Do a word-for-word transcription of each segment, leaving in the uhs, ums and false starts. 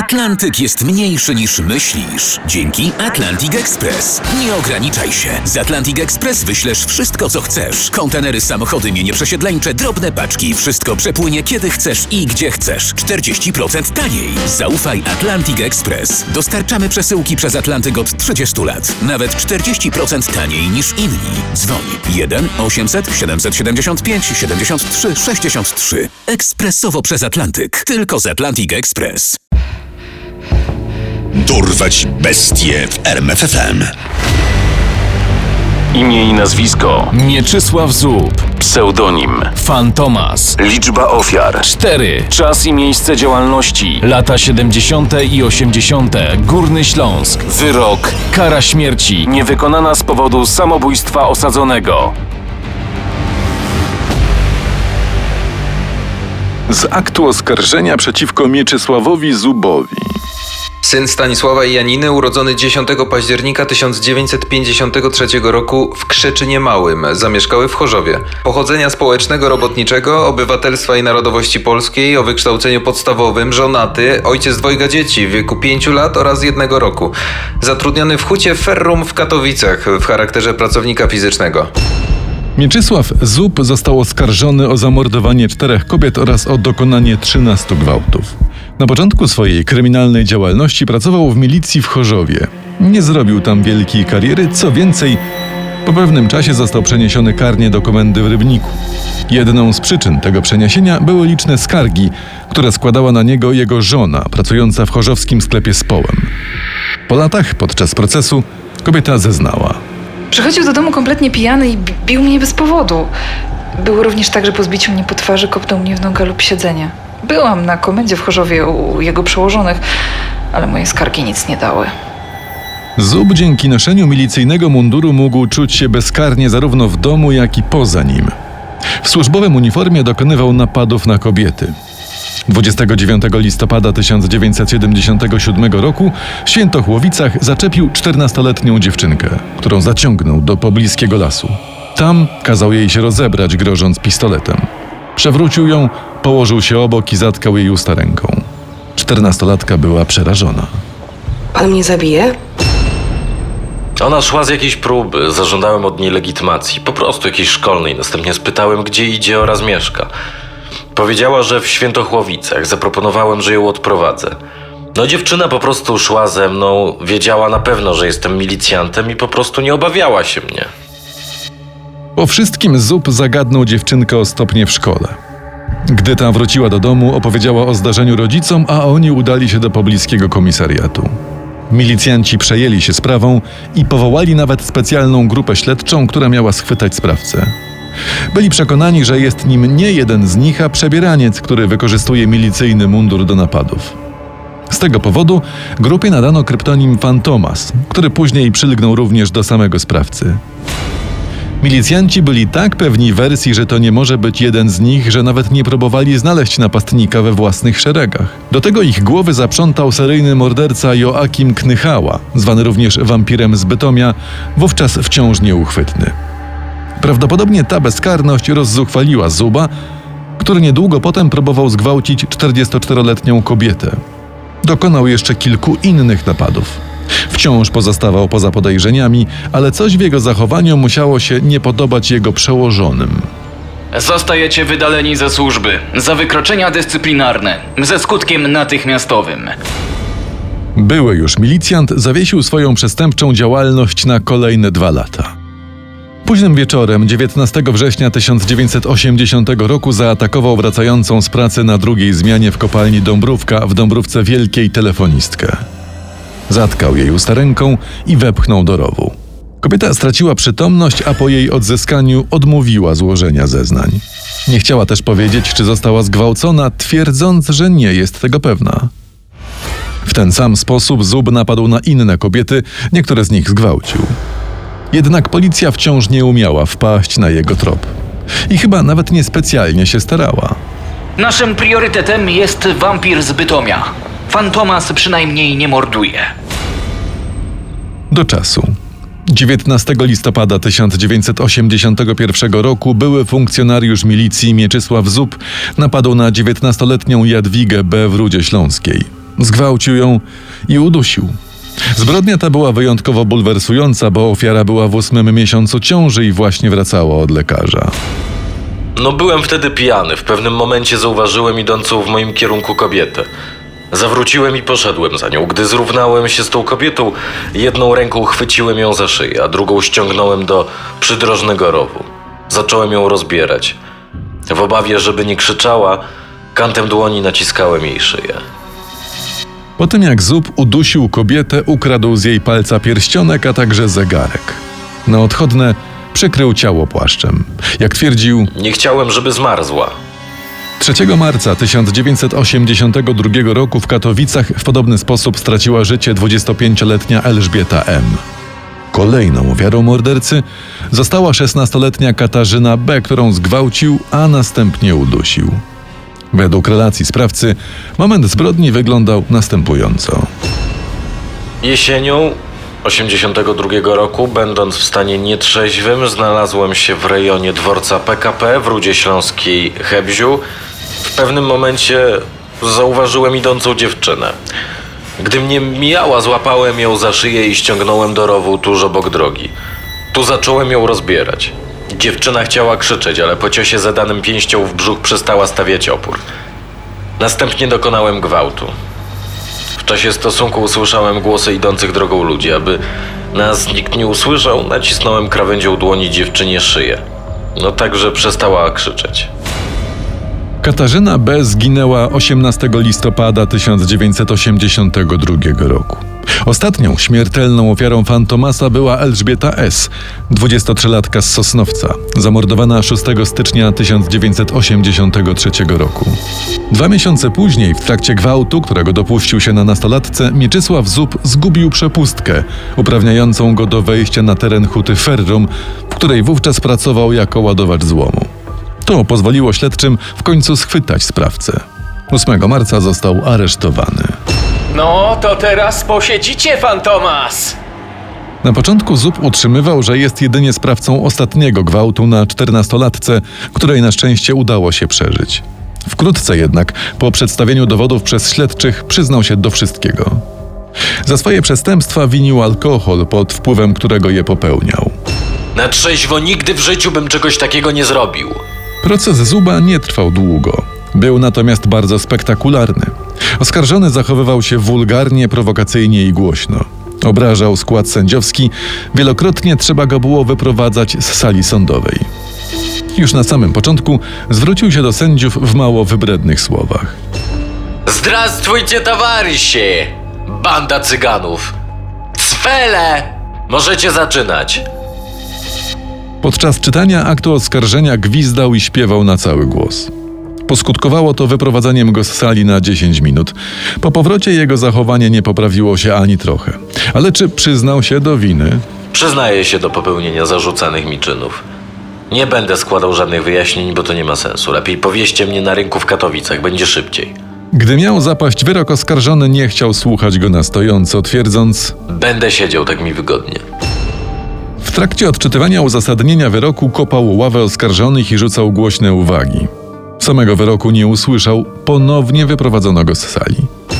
Atlantyk jest mniejszy niż myślisz. Dzięki Atlantic Express. Nie ograniczaj się. Z Atlantic Express wyślesz wszystko, co chcesz. Kontenery, samochody, mienie przesiedleńcze, drobne paczki. Wszystko przepłynie kiedy chcesz i gdzie chcesz. czterdzieści procent taniej. Zaufaj Atlantic Express. Dostarczamy przesyłki przez Atlantyk od trzydziestu lat. Nawet czterdzieści procent taniej niż inni. Dzwoń jeden osiemset siedemset siedemdziesiąt pięć siedemdziesiąt trzy sześćdziesiąt trzy. Ekspresowo przez Atlantyk. Tylko z Atlantic Express. Dorwać bestie w R M F F M. Imię i nazwisko: Mieczysław Zub. pseudonim Fantomas. liczba ofiar cztery. czas i miejsce działalności Lata siedemdziesiąte i osiemdziesiąte. Górny Śląsk. wyrok Kara śmierci. niewykonana z powodu samobójstwa osadzonego. Z aktu oskarżenia przeciwko Mieczysławowi Zubowi. Syn Stanisława i Janiny, urodzony dziesiątego października tysiąc dziewięćset pięćdziesiątego trzeciego roku w Krzeczynie Małym, zamieszkały w Chorzowie. Pochodzenia społecznego, robotniczego, obywatelstwa i narodowości polskiej, o wykształceniu podstawowym, żonaty, ojciec dwojga dzieci w wieku pięciu lat oraz jednego roku. Zatrudniony w hucie Ferrum w Katowicach w charakterze pracownika fizycznego. Mieczysław Zub został oskarżony o zamordowanie czterech kobiet oraz o dokonanie trzynastu gwałtów. Na początku swojej kryminalnej działalności pracował w milicji w Chorzowie. Nie zrobił tam wielkiej kariery, co więcej, po pewnym czasie został przeniesiony karnie do komendy w Rybniku. Jedną z przyczyn tego przeniesienia były liczne skargi, które składała na niego jego żona, pracująca w chorzowskim sklepie z połem. Po latach, podczas procesu, kobieta zeznała. Przychodził do domu kompletnie pijany i bił mnie bez powodu. Było również tak, że po zbiciu mnie po twarzy kopnął mnie w nogę lub siedzenie. Byłam na komendzie w Chorzowie u jego przełożonych, ale moje skargi nic nie dały. Zub dzięki noszeniu milicyjnego munduru mógł czuć się bezkarnie zarówno w domu, jak i poza nim. W służbowym uniformie dokonywał napadów na kobiety. dwudziestego dziewiątego listopada tysiąc dziewięćset siedemdziesiątego siódmego roku w Świętochłowicach zaczepił czternastoletnią dziewczynkę, którą zaciągnął do pobliskiego lasu. Tam kazał jej się rozebrać, grożąc pistoletem. Przewrócił ją, położył się obok i zatkał jej usta ręką. Czternastolatka była przerażona. Pan mnie zabije? Ona szła z jakiejś próby, zażądałem od niej legitymacji, po prostu jakiejś szkolnej. Następnie spytałem, gdzie idzie oraz mieszka. Powiedziała, że w Świętochłowicach. Zaproponowałem, że ją odprowadzę. No dziewczyna po prostu szła ze mną, wiedziała na pewno, że jestem milicjantem i po prostu nie obawiała się mnie. Po wszystkim Zub zagadnął dziewczynkę o stopnie w szkole. Gdy ta wróciła do domu, opowiedziała o zdarzeniu rodzicom, a oni udali się do pobliskiego komisariatu. Milicjanci przejęli się sprawą i powołali nawet specjalną grupę śledczą, która miała schwytać sprawcę. Byli przekonani, że jest nim nie jeden z nich, a przebieraniec, który wykorzystuje milicyjny mundur do napadów. Z tego powodu grupie nadano kryptonim Fantomas, który później przylgnął również do samego sprawcy. Milicjanci byli tak pewni wersji, że to nie może być jeden z nich, że nawet nie próbowali znaleźć napastnika we własnych szeregach. Do tego ich głowy zaprzątał seryjny morderca Joachim Knychała, zwany również wampirem z Bytomia, wówczas wciąż nieuchwytny. Prawdopodobnie ta bezkarność rozzuchwaliła Zuba, który niedługo potem próbował zgwałcić czterdziestoczteroletnią kobietę. Dokonał jeszcze kilku innych napadów. Wciąż pozostawał poza podejrzeniami, ale coś w jego zachowaniu musiało się nie podobać jego przełożonym. Zostajecie wydaleni ze służby za wykroczenia dyscyplinarne ze skutkiem natychmiastowym. Były już milicjant zawiesił swoją przestępczą działalność na kolejne dwa lata. Późnym wieczorem dziewiętnastego września tysiąc dziewięćset osiemdziesiątego roku zaatakował wracającą z pracy na drugiej zmianie w kopalni Dąbrówka w Dąbrówce Wielkiej telefonistkę. Zatkał jej usta ręką i wepchnął do rowu. Kobieta straciła przytomność, a po jej odzyskaniu odmówiła złożenia zeznań. Nie chciała też powiedzieć, czy została zgwałcona, twierdząc, że nie jest tego pewna. W ten sam sposób Zub napadł na inne kobiety, niektóre z nich zgwałcił. Jednak policja wciąż nie umiała wpaść na jego trop. I chyba nawet niespecjalnie się starała. Naszym priorytetem jest wampir z Bytomia. Fantomas przynajmniej nie morduje. Do czasu. dziewiętnastego listopada tysiąc dziewięćset osiemdziesiątego pierwszego roku były funkcjonariusz milicji Mieczysław Zub napadł na dziewiętnastoletnią Jadwigę B. w Rudzie Śląskiej. Zgwałcił ją i udusił. Zbrodnia ta była wyjątkowo bulwersująca, bo ofiara była w ósmym miesiącu ciąży i właśnie wracała od lekarza. No byłem wtedy pijany. W pewnym momencie zauważyłem idącą w moim kierunku kobietę. Zawróciłem i poszedłem za nią. Gdy zrównałem się z tą kobietą, jedną ręką chwyciłem ją za szyję, a drugą ściągnąłem do przydrożnego rowu. Zacząłem ją rozbierać. W obawie, żeby nie krzyczała, kantem dłoni naciskałem jej szyję. Po tym jak Zub udusił kobietę, ukradł z jej palca pierścionek, a także zegarek. Na odchodne przykrył ciało płaszczem. Jak twierdził, nie chciałem, żeby zmarzła. trzeciego marca tysiąc dziewięćset osiemdziesiątego drugiego roku w Katowicach w podobny sposób straciła życie dwudziestopięcioletnia Elżbieta M. Kolejną ofiarą mordercy została szesnastoletnia Katarzyna B., którą zgwałcił, a następnie udusił. Według relacji sprawcy moment zbrodni wyglądał następująco. Jesienią osiemdziesiątego drugiego roku, będąc w stanie nietrzeźwym, znalazłem się w rejonie dworca P K P w Rudzie Śląskiej Hebziu. W pewnym momencie zauważyłem idącą dziewczynę. Gdy mnie mijała, złapałem ją za szyję i ściągnąłem do rowu tuż obok drogi. Tu zacząłem ją rozbierać. Dziewczyna chciała krzyczeć, ale po ciosie zadanym pięścią w brzuch przestała stawiać opór. Następnie dokonałem gwałtu. W czasie stosunku usłyszałem głosy idących drogą ludzi. Aby nas nikt nie usłyszał, nacisnąłem krawędzią dłoni dziewczynie szyję. No tak, że przestała krzyczeć. Katarzyna B. zginęła osiemnastego listopada tysiąc dziewięćset osiemdziesiątego drugiego roku. Ostatnią śmiertelną ofiarą Fantomasa była Elżbieta S., dwudziestotrzylatka z Sosnowca, zamordowana szóstego stycznia tysiąc dziewięćset osiemdziesiątego trzeciego roku. Dwa miesiące później, w trakcie gwałtu, którego dopuścił się na nastolatce, Mieczysław Zub zgubił przepustkę uprawniającą go do wejścia na teren huty Ferrum, w której wówczas pracował jako ładowacz złomu. To pozwoliło śledczym w końcu schwytać sprawcę. ósmego marca został aresztowany. No, to teraz posiedzicie, Fantomas! Na początku Zub utrzymywał, że jest jedynie sprawcą ostatniego gwałtu na czternastolatce, której na szczęście udało się przeżyć. Wkrótce jednak, po przedstawieniu dowodów przez śledczych, przyznał się do wszystkiego. Za swoje przestępstwa winił alkohol, pod wpływem którego je popełniał. Na trzeźwo nigdy w życiu bym czegoś takiego nie zrobił. Proces Zuba nie trwał długo. Był natomiast bardzo spektakularny. Oskarżony zachowywał się wulgarnie, prowokacyjnie i głośno. Obrażał skład sędziowski. Wielokrotnie trzeba go było wyprowadzać z sali sądowej. Już na samym początku zwrócił się do sędziów w mało wybrednych słowach. Zdrastwujcie, towarzysze! Banda cyganów! Cwele! Możecie zaczynać! Podczas czytania aktu oskarżenia gwizdał i śpiewał na cały głos. Poskutkowało to wyprowadzaniem go z sali na dziesięć minut. Po powrocie jego zachowanie nie poprawiło się ani trochę. Ale czy przyznał się do winy? Przyznaję się do popełnienia zarzucanych mi czynów. Nie będę składał żadnych wyjaśnień, bo to nie ma sensu. Lepiej powieźcie mnie na rynku w Katowicach, będzie szybciej. Gdy miał zapaść wyrok, oskarżony nie chciał słuchać go na stojąco, twierdząc: będę siedział, tak mi wygodnie. W trakcie odczytywania uzasadnienia wyroku kopał ławę oskarżonych i rzucał głośne uwagi. Samego wyroku nie usłyszał, ponownie wyprowadzono go z sali.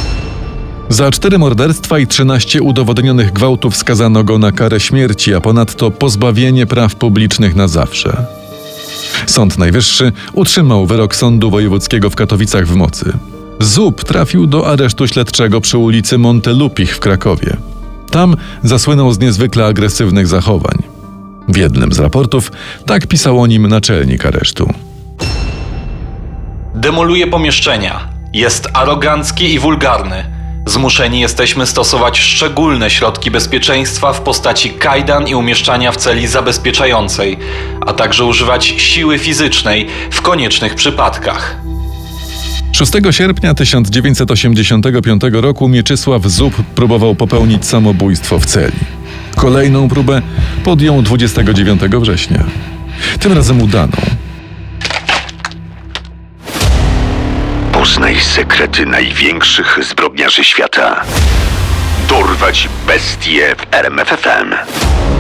Za cztery morderstwa i trzynaście udowodnionych gwałtów skazano go na karę śmierci, a ponadto pozbawienie praw publicznych na zawsze. Sąd Najwyższy utrzymał wyrok Sądu Wojewódzkiego w Katowicach w mocy. Zub trafił do aresztu śledczego przy ulicy Montelupich w Krakowie. Tam zasłynął z niezwykle agresywnych zachowań. W jednym z raportów tak pisał o nim naczelnik aresztu. Demoluje pomieszczenia. Jest arogancki i wulgarny. Zmuszeni jesteśmy stosować szczególne środki bezpieczeństwa w postaci kajdan i umieszczania w celi zabezpieczającej, a także używać siły fizycznej w koniecznych przypadkach. szóstego sierpnia tysiąc dziewięćset osiemdziesiątego piątego roku Mieczysław Zub próbował popełnić samobójstwo w celi. Kolejną próbę podjął dwudziestego dziewiątego września. Tym razem udaną. Poznaj sekrety największych zbrodniarzy świata. Dorwać bestie w R M F F M.